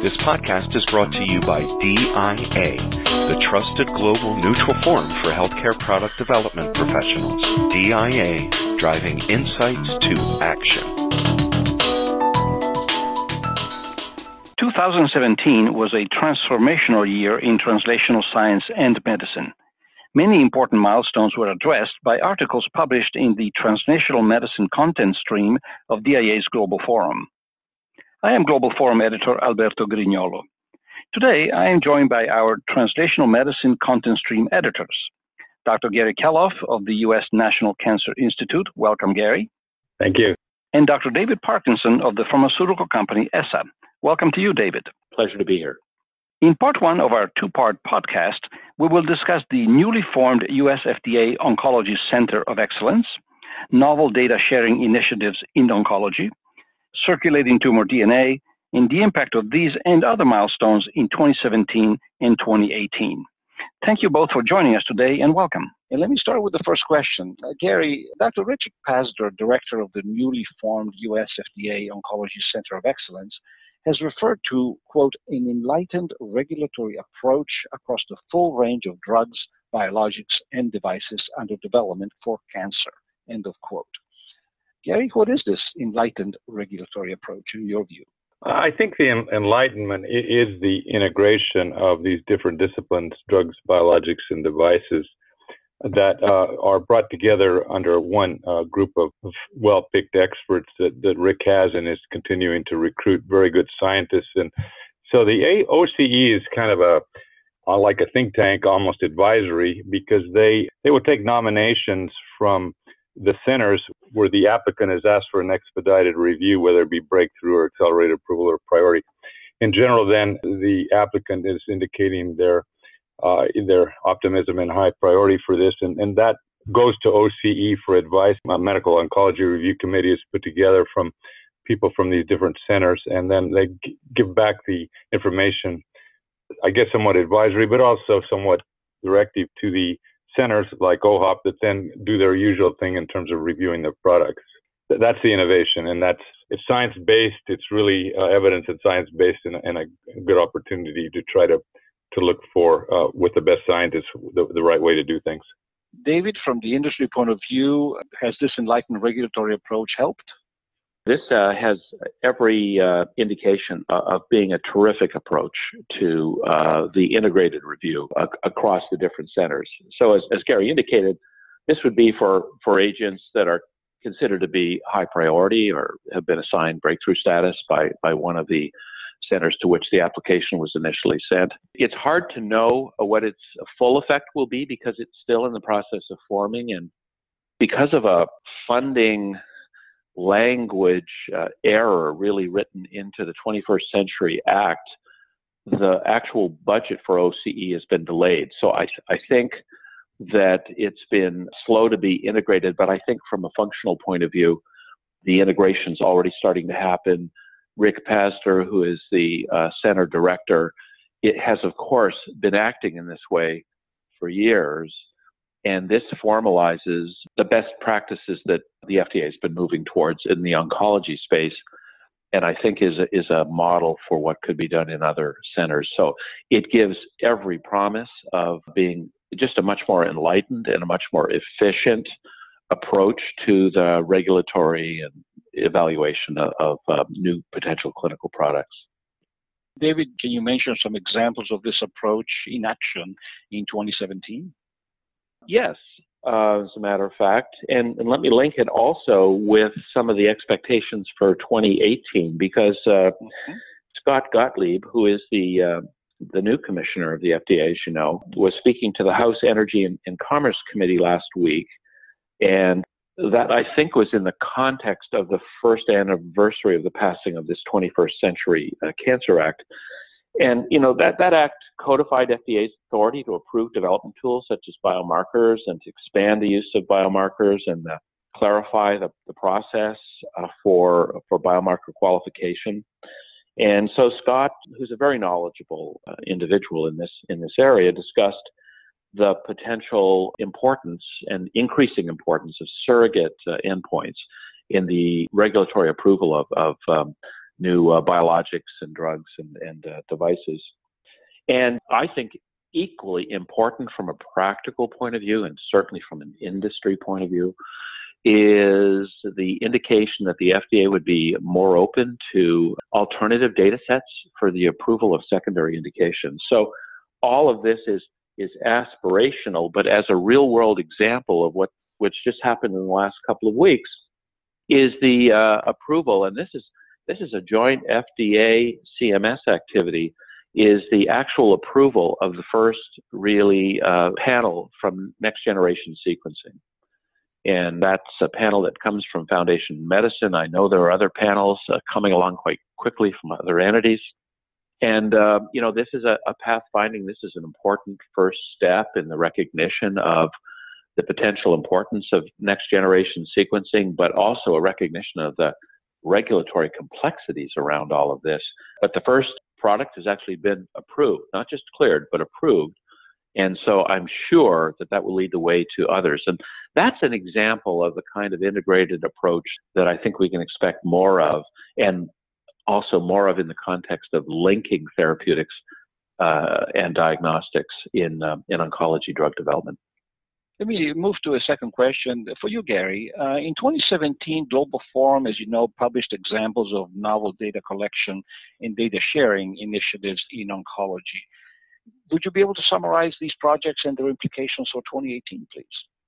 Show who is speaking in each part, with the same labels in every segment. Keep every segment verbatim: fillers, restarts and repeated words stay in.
Speaker 1: This podcast is brought to you by D I A, the trusted global neutral forum for healthcare product development professionals. D I A, driving insights to action.
Speaker 2: two thousand seventeen was a transformational year in translational science and medicine. Many important milestones were addressed by articles published in the Translational Medicine content stream of D I A's Global Forum. I am Global Forum editor Alberto Grignolo. Today, I am joined by our Translational Medicine content stream editors, Doctor Gary Keloff of the U S National Cancer Institute. Welcome, Gary.
Speaker 3: Thank you.
Speaker 2: And Doctor David Parkinson of the pharmaceutical company E S A. Welcome to you, David.
Speaker 4: Pleasure to be here.
Speaker 2: In part one of our two-part podcast, we will discuss the newly formed U S F D A Oncology Center of Excellence, novel data sharing initiatives in oncology, circulating tumor D N A, and the impact of these and other milestones in twenty seventeen and twenty eighteen. Thank you both for joining us today, and welcome.
Speaker 5: And let me start with the first question. Uh, Gary, Doctor Richard Pazdur, director of the newly formed U S F D A Oncology Center of Excellence, has referred to, quote, an enlightened regulatory approach across the full range of drugs, biologics, and devices under development for cancer, end of quote. Gary, what is this enlightened regulatory approach in your view?
Speaker 3: I think the en- enlightenment is the integration of these different disciplines, drugs, biologics, and devices, that uh, are brought together under one uh, group of well-picked experts that, that Rick has and is continuing to recruit very good scientists. And so the O C E is kind of a uh, like a think tank, almost advisory, because they, they will take nominations from the centers where the applicant has asked for an expedited review, whether it be breakthrough or accelerated approval or priority. In general, then, the applicant is indicating their uh, their optimism and high priority for this, and, and that goes to O C E for advice. A medical oncology review committee is put together from people from these different centers, and then they g- give back the information, I guess somewhat advisory, but also somewhat directive to the centers like O H O P that then do their usual thing in terms of reviewing the products. That's the innovation, and that's it's science-based. It's really uh, evidence and science-based, and, and a good opportunity to try to to look for, uh, with the best scientists, the, the right way to do things.
Speaker 5: David, from the industry point of view, has this enlightened regulatory approach helped?
Speaker 4: This uh, has every uh, indication uh, of being a terrific approach to uh, the integrated review uh, across the different centers. So as, as Gary indicated, this would be for, for agents that are considered to be high priority or have been assigned breakthrough status by, by one of the centers to which the application was initially sent. It's hard to know what its full effect will be because it's still in the process of forming, and because of a funding language uh, error really written into the twenty-first Century Act, the actual budget for O C E has been delayed. So I, I think that it's been slow to be integrated, but I think from a functional point of view, the integration's already starting to happen. Rick Pazdur, who is the uh, center director, it has, of course, been acting in this way for years. And this formalizes the best practices that the F D A has been moving towards in the oncology space, and I think is a, is a model for what could be done in other centers. So it gives every promise of being just a much more enlightened and a much more efficient approach to the regulatory and evaluation of, of uh, new potential clinical products.
Speaker 5: David, can you mention some examples of this approach in action in twenty seventeen?
Speaker 4: Yes, uh, as a matter of fact. And, and let me link it also with some of the expectations for twenty eighteen, because uh, mm-hmm. Scott Gottlieb, who is the uh, the new commissioner of the F D A, as you know, was speaking to the House Energy and, and Commerce Committee last week. And that, I think, was in the context of the first anniversary of the passing of this twenty-first Century uh, Cancer Act. And, you know, that, that act codified F D A's authority to approve development tools such as biomarkers and to expand the use of biomarkers and uh, clarify the, the process uh, for, for biomarker qualification. And so Scott, who's a very knowledgeable uh, individual in this, in this area, discussed the potential importance and increasing importance of surrogate uh, endpoints in the regulatory approval of, of um, new uh, biologics and drugs and, and uh, devices. And I think equally important from a practical point of view, and certainly from an industry point of view, is the indication that the F D A would be more open to alternative data sets for the approval of secondary indications. So all of this is is aspirational, but as a real-world example of what which just happened in the last couple of weeks is the uh, approval, and this is this is a joint F D A C M S activity, is the actual approval of the first really uh, panel from next-generation sequencing. And that's a panel that comes from Foundation Medicine. I know there are other panels uh, coming along quite quickly from other entities. And, uh, you know, this is a, a pathfinding. This is an important first step in the recognition of the potential importance of next-generation sequencing, but also a recognition of the regulatory complexities around all of this. But the first product has actually been approved, not just cleared, but approved. And so I'm sure that that will lead the way to others. And that's an example of the kind of integrated approach that I think we can expect more of, and also more of in the context of linking therapeutics uh, and diagnostics in, um, in oncology drug development.
Speaker 5: Let me move to a second question for you, Gary. Uh, in twenty seventeen, Global Forum, as you know, published examples of novel data collection and data sharing initiatives in oncology. Would you be able to summarize these projects and their implications for twenty eighteen, please?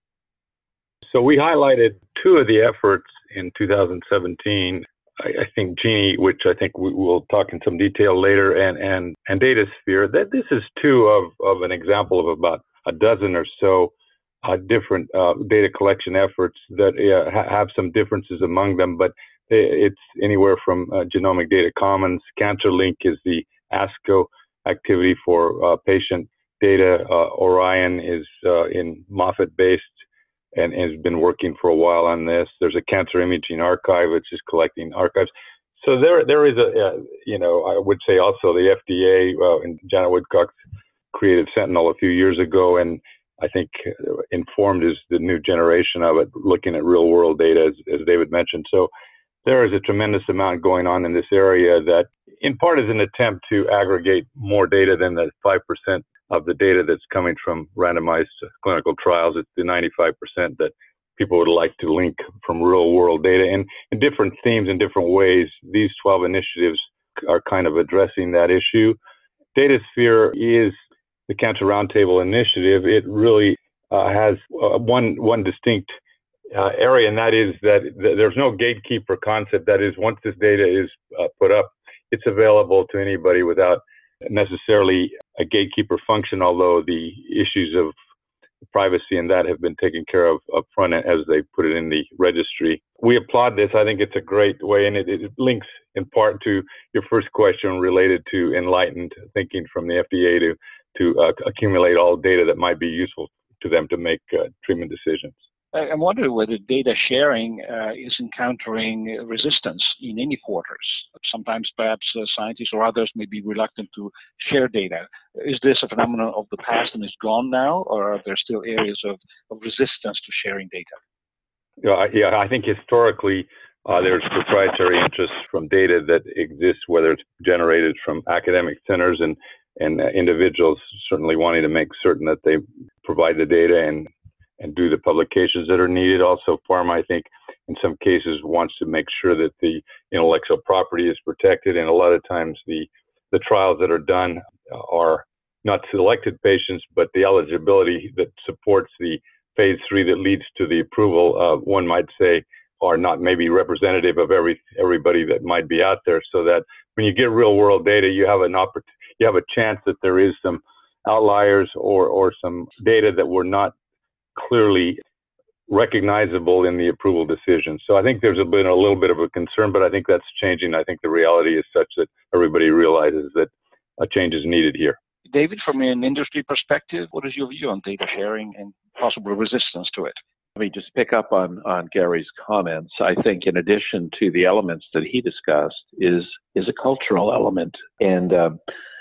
Speaker 3: So we highlighted two of the efforts in two thousand seventeen. I, I think Jeannie, which I think we will talk in some detail later, and and and DataSphere. That this is two of of an example of about a dozen or so uh, different uh, data collection efforts that uh, ha have some differences among them, but it's anywhere from uh, Genomic Data Commons. CancerLink is the ASCO activity for uh, patient data. Uh, Orion is uh, in Moffitt-based and has been working for a while on this. There's a Cancer Imaging Archive, which is collecting archives. So there, there is a, uh, you know, I would say also the F D A uh, and Janet Woodcock created Sentinel a few years ago, and I think Informed is the new generation of it, looking at real-world data, as, as David mentioned. So there is a tremendous amount going on in this area that, in part, is an attempt to aggregate more data than the five percent of the data that's coming from randomized clinical trials. It's the ninety-five percent that people would like to link from real-world data. And in different themes and different ways, these twelve initiatives are kind of addressing that issue. DataSphere is the Cancer Roundtable initiative. It really uh, has uh, one one distinct uh, area, and that is that th there's no gatekeeper concept. That is, once this data is uh, put up, it's available to anybody without necessarily a gatekeeper function, although the issues of privacy and that have been taken care of up front as they put it in the registry. We applaud this. I think it's a great way, and it, it links in part to your first question related to enlightened thinking from the F D A to, to uh, accumulate all data that might be useful to them to make uh, treatment decisions.
Speaker 5: I'm wondering whether data sharing uh, is encountering resistance in any quarters. Sometimes perhaps uh, scientists or others may be reluctant to share data. Is this a phenomenon of the past and is gone now, or are there still areas of, of resistance to sharing data?
Speaker 3: Yeah, yeah, I think historically uh, there's proprietary interest from data that exists, whether it's generated from academic centers and, and uh, individuals certainly wanting to make certain that they provide the data and and do the publications that are needed. Also, pharma, I think, in some cases wants to make sure that the intellectual property is protected, and a lot of times the, the trials that are done are not selected patients, but the eligibility that supports the phase three that leads to the approval, uh, one might say, are not maybe representative of every everybody that might be out there, so that when you get real world data, you have an oppor- you have a chance that there is some outliers or, or some data that were not clearly recognizable in the approval decision. So I think there's been a little bit of a concern, but I think that's changing. I think the reality is such that everybody realizes that a change is needed here.
Speaker 5: David, from an industry perspective, what is your view on data sharing and possible resistance to it?
Speaker 4: Let me just pick up on, on Gary's comments. I think in addition to the elements that he discussed is, is a cultural element. And uh,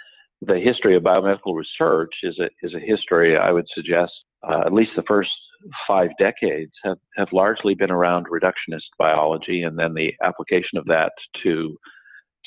Speaker 4: the history of biomedical research is a, is a history, I would suggest, Uh, at least the first five decades have, have largely been around reductionist biology, and then the application of that to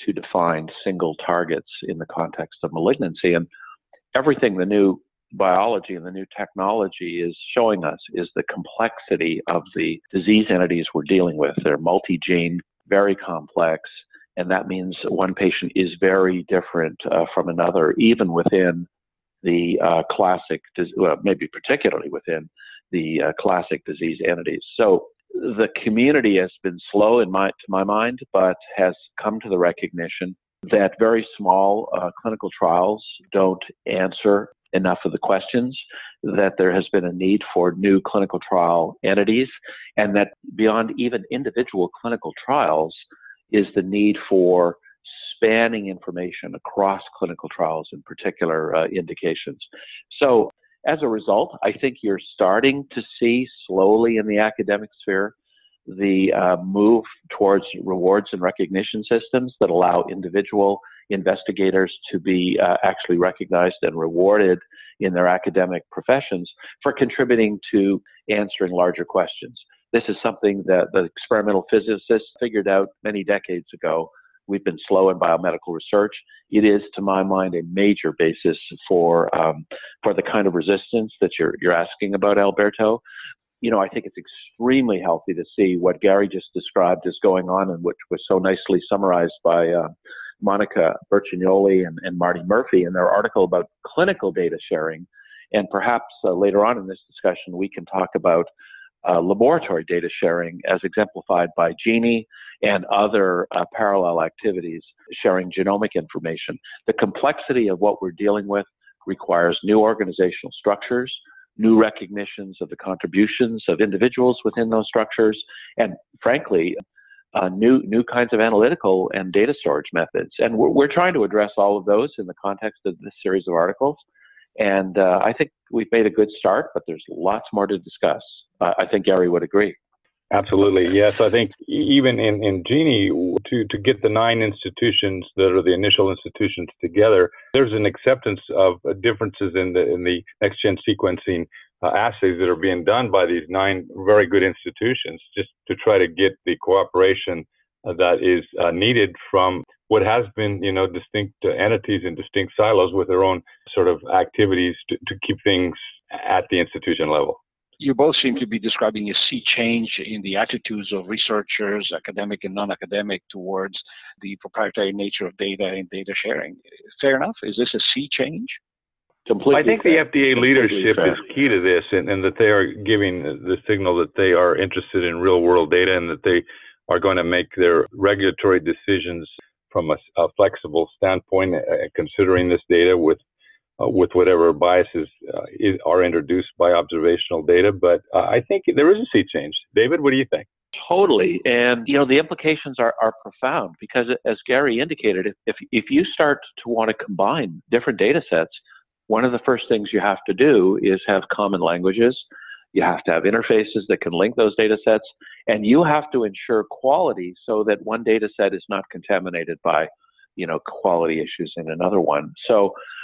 Speaker 4: to define single targets in the context of malignancy. And everything the new biology and the new technology is showing us is the complexity of the disease entities we're dealing with. They're multi-gene, very complex, and that means one patient is very different uh, from another, even within the uh, classic, well, maybe particularly within the uh, classic disease entities. So the community has been slow in my, to my mind, but has come to the recognition that very small uh, clinical trials don't answer enough of the questions, that there has been a need for new clinical trial entities, and that beyond even individual clinical trials is the need for spanning information across clinical trials in particular uh, indications. So as a result, I think you're starting to see slowly in the academic sphere the uh, move towards rewards and recognition systems that allow individual investigators to be uh, actually recognized and rewarded in their academic professions for contributing to answering larger questions. This is something that the experimental physicists figured out many decades ago. We've been slow in biomedical research. It is, to my mind, a major basis for um, for the kind of resistance that you're you're asking about, Alberto. You know, I think it's extremely healthy to see what Gary just described is going on, and which was so nicely summarized by uh, Monica Bercignoli and, and Marty Murphy in their article about clinical data sharing. And perhaps uh, later on in this discussion, we can talk about uh, laboratory data sharing as exemplified by Genie and other uh, parallel activities sharing genomic information. The complexity of what we're dealing with requires new organizational structures, new recognitions of the contributions of individuals within those structures, and frankly, uh, new new kinds of analytical and data storage methods. And we're, we're trying to address all of those in the context of this series of articles. And uh, I think we've made a good start, but there's lots more to discuss. Uh, I think Gary would agree.
Speaker 3: Absolutely. Yes, I think even in, in Genie, to, to get the nine institutions that are the initial institutions together, there's an acceptance of differences in the in the next-gen sequencing uh, assays that are being done by these nine very good institutions, just to try to get the cooperation uh, that is uh, needed from what has been, you know, distinct uh, entities and distinct silos with their own sort of activities to, to keep things at the institution level.
Speaker 5: You both seem to be describing a sea change in the attitudes of researchers, academic and non-academic, towards the proprietary nature of data and data sharing. Fair enough? Is this a sea change?
Speaker 3: Completely. I think fair. The F D A leadership is key to this, and, and that they are giving the signal that they are interested in real-world data and that they are going to make their regulatory decisions from a, a flexible standpoint, uh, considering this data with Uh, with whatever biases uh, is, are introduced by observational data. But uh, I think there is a sea change. David, what do you think?
Speaker 4: Totally. And, you know, the implications are, are profound because, as Gary indicated, if, if, if you start to want to combine different data sets, one of the first things you have to do is have common languages. You have to have interfaces that can link those data sets, and you have to ensure quality so that one data set is not contaminated by, you know, quality issues in another one. So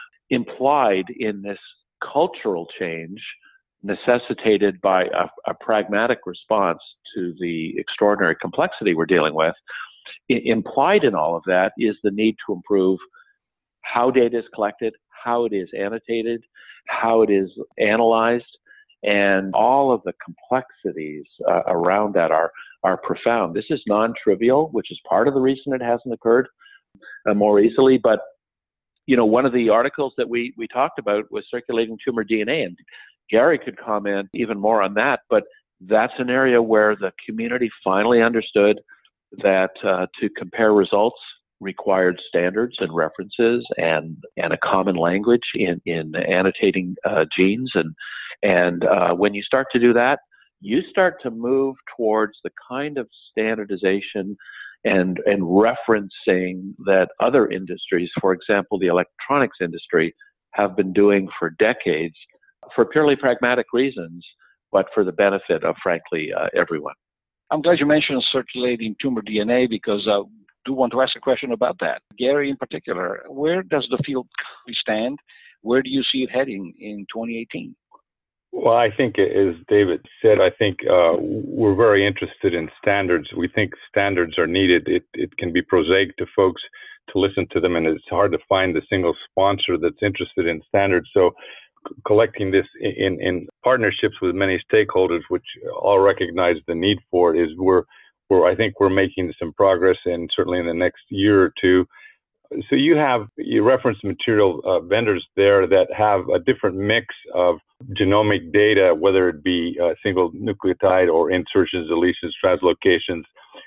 Speaker 4: implied in this cultural change necessitated by a, a pragmatic response to the extraordinary complexity we're dealing with, I, implied in all of that is the need to improve how data is collected, how it is annotated, how it is analyzed, and all of the complexities uh, around that are, are profound. This is non-trivial, which is part of the reason it hasn't occurred uh, more easily, but you know, one of the articles that we, we talked about was circulating tumor D N A, and Gary could comment even more on that, but that's an area where the community finally understood that uh, to compare results required standards and references and, and a common language in, in annotating uh, genes. And, and uh, when you start to do that, you start to move towards the kind of standardization and and referencing that other industries, for example, the electronics industry, have been doing for decades for purely pragmatic reasons, but for the benefit of, frankly, uh, everyone.
Speaker 5: I'm glad you mentioned circulating tumor D N A because I do want to ask a question about that. Gary, in particular, where does the field stand? Where do you see it heading in twenty eighteen?
Speaker 3: Well, I think, as David said, I think uh, we're very interested in standards. We think standards are needed. It, it can be prosaic to folks to listen to them, and it's hard to find a single sponsor that's interested in standards. So c- collecting this in, in partnerships with many stakeholders, which all recognize the need for it, is where, where I think we're making some progress, and certainly in the next year or two. So you have, you referenced material uh, vendors there that have a different mix of genomic data, whether it be uh, single nucleotide or insertions, deletions, translocations,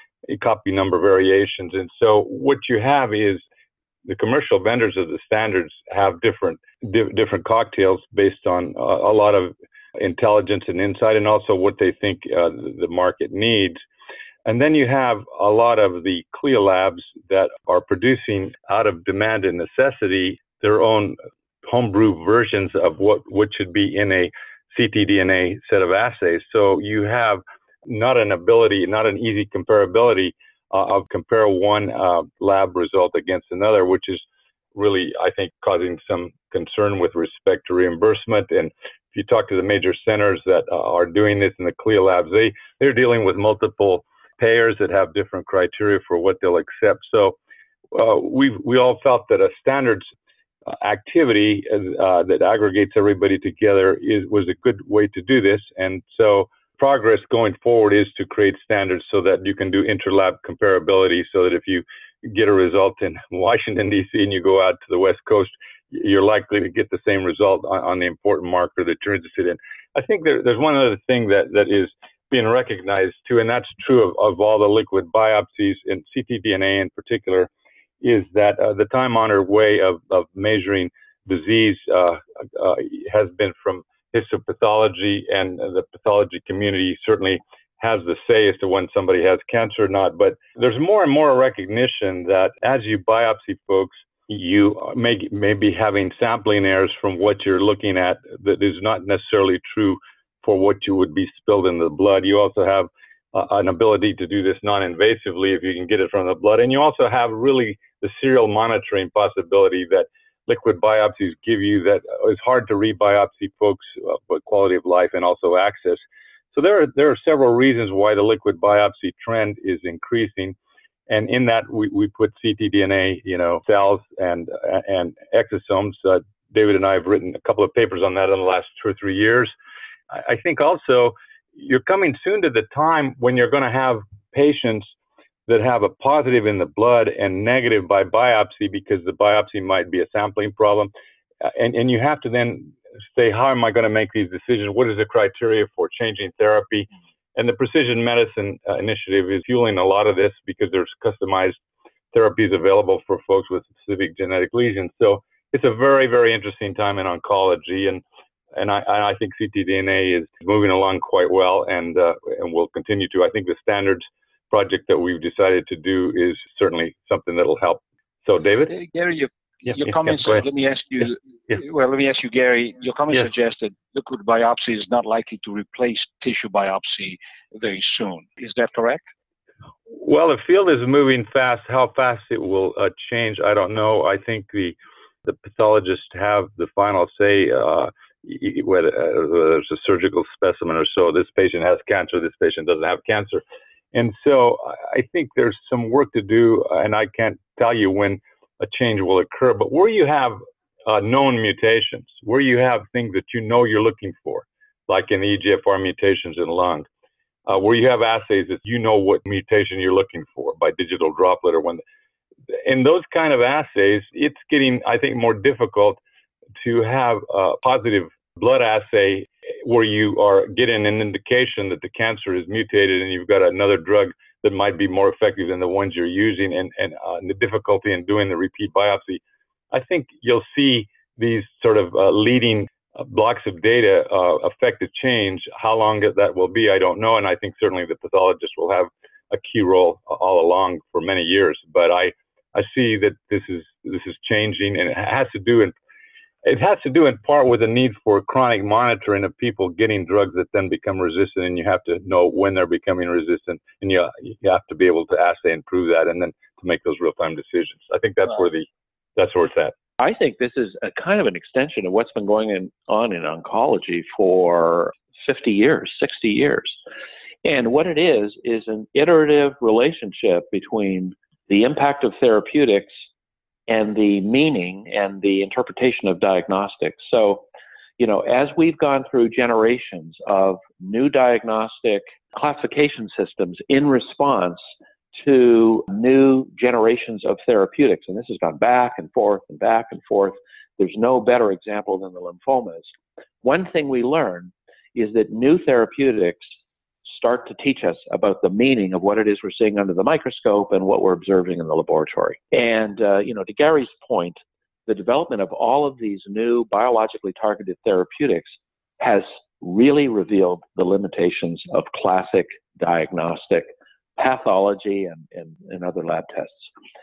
Speaker 3: copy number variations. And so what you have is the commercial vendors of the standards have different di- different cocktails based on uh, a lot of intelligence and insight, and also what they think uh, the market needs. And then you have a lot of the CLIA labs that are producing out of demand and necessity their own homebrew versions of what, what should be in a ctDNA set of assays. So you have not an ability, not an easy comparability uh, of compare one uh, lab result against another, which is really, I think, causing some concern with respect to reimbursement. And if you talk to the major centers that uh, are doing this in the CLIA labs, they, they're dealing with multiple payers that have different criteria for what they'll accept. So uh, we we all felt that a standards uh, activity uh, that aggregates everybody together is was a good way to do this. And so progress going forward is to create standards so that you can do interlab comparability, so that if you get a result in Washington, D C and you go out to the West Coast, you're likely to get the same result on, on the important marker that you're interested in. I think there, there's one other thing that, that is being recognized too, and that's true of, of all the liquid biopsies, and ctDNA in particular, is that uh, the time-honored way of, of measuring disease uh, uh, has been from histopathology, and the pathology community certainly has the say as to when somebody has cancer or not. But there's more and more recognition that as you biopsy folks, you may, may be having sampling errors from what you're looking at that is not necessarily true for what you would be spilled in the blood. You also have uh, an ability to do this non-invasively if you can get it from the blood. And you also have really the serial monitoring possibility that liquid biopsies give you that is hard to rebiopsy folks, uh, but quality of life and also access. So there are, there are several reasons why the liquid biopsy trend is increasing. And in that, we, we put ctDNA, you know, cells and, and exosomes. Uh, David and I have written a couple of papers on that in the last two or three years. I think also you're coming soon to the time when you're going to have patients that have a positive in the blood and negative by biopsy, because the biopsy might be a sampling problem. And, and you have to then say, how am I going to make these decisions? What is the criteria for changing therapy? And the Precision Medicine uh, Initiative is fueling a lot of this, because there's customized therapies available for folks with specific genetic lesions. So it's a very, very interesting time in oncology. And And I, I think ctDNA is moving along quite well, and uh, and will continue to. I think the standards project that we've decided to do is certainly something that'll help. So, David?
Speaker 5: Uh, Gary, your,
Speaker 3: yes,
Speaker 5: your
Speaker 3: yes,
Speaker 5: comments,
Speaker 3: yes,
Speaker 5: let me ask you,
Speaker 3: yes, yes.
Speaker 5: well, let me ask you, Gary, your comments
Speaker 3: Yes.
Speaker 5: suggest that liquid biopsy is not likely to replace tissue biopsy very soon. Is that correct?
Speaker 3: Well, the field is moving fast. How fast it will uh, change, I don't know. I think the, the pathologists have the final say, uh, whether, uh, whether it's a surgical specimen or so. This patient has cancer, this patient doesn't have cancer. And so I think there's some work to do, and I can't tell you when a change will occur, but where you have uh, known mutations, where you have things that you know you're looking for, like in the E G F R mutations in lung, uh, where you have assays that you know what mutation you're looking for by digital droplet or when, in those kind of assays, it's getting, I think, more difficult to have a positive blood assay where you are getting an indication that the cancer is mutated and you've got another drug that might be more effective than the ones you're using, and, and uh, the difficulty in doing the repeat biopsy. I think you'll see these sort of uh, leading uh, blocks of data uh, affect the change. How long that will be, I don't know. And I think certainly the pathologist will have a key role all along for many years. But I, I see that this is, this is changing, and it has to do in It has to do in part with the need for chronic monitoring of people getting drugs that then become resistant, and you have to know when they're becoming resistant, and you, you have to be able to assay and prove that, and then to make those real-time decisions. I think that's where the that's where it's at.
Speaker 4: I think this is a kind of an extension of what's been going in, on in oncology for fifty years, sixty years. And what it is, is an iterative relationship between the impact of therapeutics and the meaning and the interpretation of diagnostics. So, you know, as we've gone through generations of new diagnostic classification systems in response to new generations of therapeutics, and this has gone back and forth and back and forth, there's no better example than the lymphomas. One thing we learn is that new therapeutics start to teach us about the meaning of what it is we're seeing under the microscope and what we're observing in the laboratory. And, uh, you know, to Gary's point, the development of all of these new biologically targeted therapeutics has really revealed the limitations of classic diagnostic pathology and, and, and other lab tests.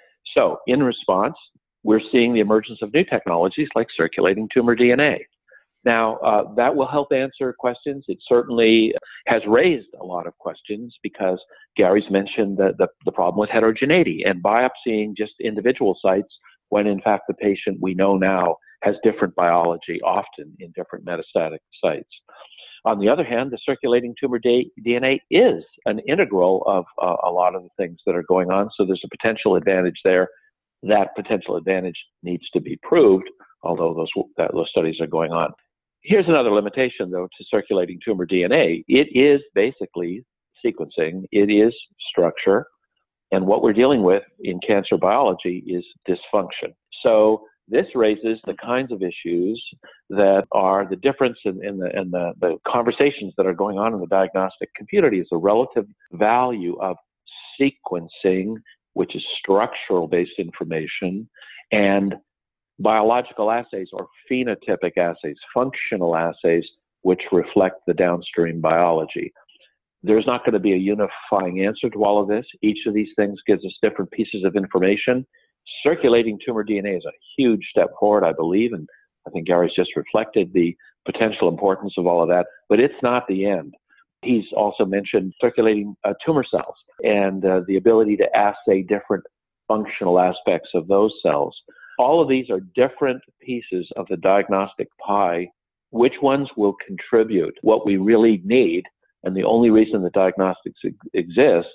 Speaker 4: So in response, we're seeing the emergence of new technologies like circulating tumor D N A. Now, uh, that will help answer questions. It certainly has raised a lot of questions because Gary's mentioned the, the, the problem with heterogeneity and biopsying just individual sites when, in fact, the patient we know now has different biology, often in different metastatic sites. On the other hand, the circulating tumor D N A is an integral of uh, a lot of the things that are going on, so there's a potential advantage there. That potential advantage needs to be proved, although those, that, those studies are going on. Here's another limitation, though, to circulating tumor D N A. It is basically sequencing. It is structure. And what we're dealing with in cancer biology is dysfunction. So this raises the kinds of issues that are the difference in, in, the, in the, the conversations that are going on in the diagnostic community is the relative value of sequencing, which is structural-based information, and biological assays or phenotypic assays, functional assays, which reflect the downstream biology. There's not going to be a unifying answer to all of this. Each of these things gives us different pieces of information. Circulating tumor D N A is a huge step forward, I believe, and I think Gary's just reflected the potential importance of all of that, but it's not the end. He's also mentioned circulating uh, tumor cells and uh, the ability to assay different functional aspects of those cells. All of these are different pieces of the diagnostic pie. Which ones will contribute? What we really need, and the only reason that diagnostics exists,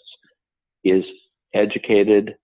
Speaker 4: is educated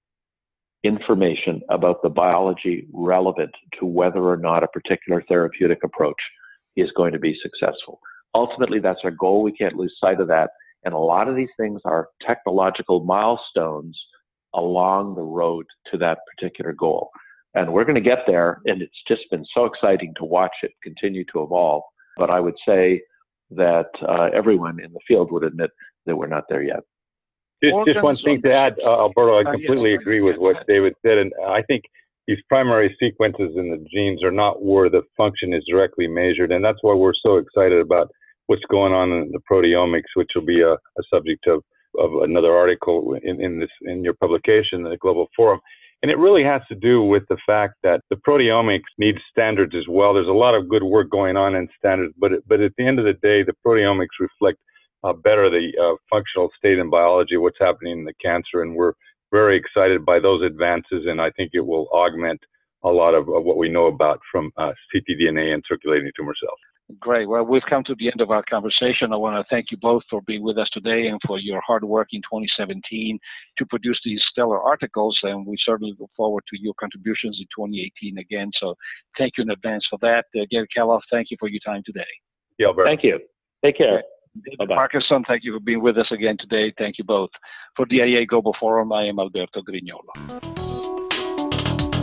Speaker 4: information about the biology relevant to whether or not a particular therapeutic approach is going to be successful. Ultimately, that's our goal. We can't lose sight of that. And a lot of these things are technological milestones along the road to that particular goal. And we're going to get there, and it's just been so exciting to watch it continue to evolve. But I would say that uh, everyone in the field would admit that we're not there yet.
Speaker 3: Just, just one thing to add, uh, Alberto, I completely agree with what David said. And I think these primary sequences in the genes are not where the function is directly measured. And that's why we're so excited about what's going on in the proteomics, which will be a, a subject of, of another article in, in, this, in your publication, the Global Forum. And it really has to do with the fact that the proteomics needs standards as well. There's a lot of good work going on in standards, but, but at the end of the day, the proteomics reflect uh, better the uh, functional state in biology, what's happening in the cancer. And we're very excited by those advances. And I think it will augment a lot of, of what we know about from uh, ctDNA and circulating tumor cells.
Speaker 5: Great. Well, we've come to the end of our conversation. I want to thank you both for being with us today and for your hard work in twenty seventeen to produce these stellar articles. And we certainly look forward to your contributions in twenty eighteen again. So thank you in advance for that. Uh, Gary Kaloff, thank you for your time today.
Speaker 3: Yeah, Alberto.
Speaker 4: Thank you. Take care.
Speaker 5: David Parkinson, thank you for being with us again today. Thank you both. For D I A Global Forum, I am Alberto Grignolo.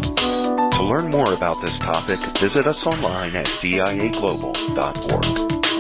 Speaker 1: To learn more about this topic, visit us online at D I A global dot org.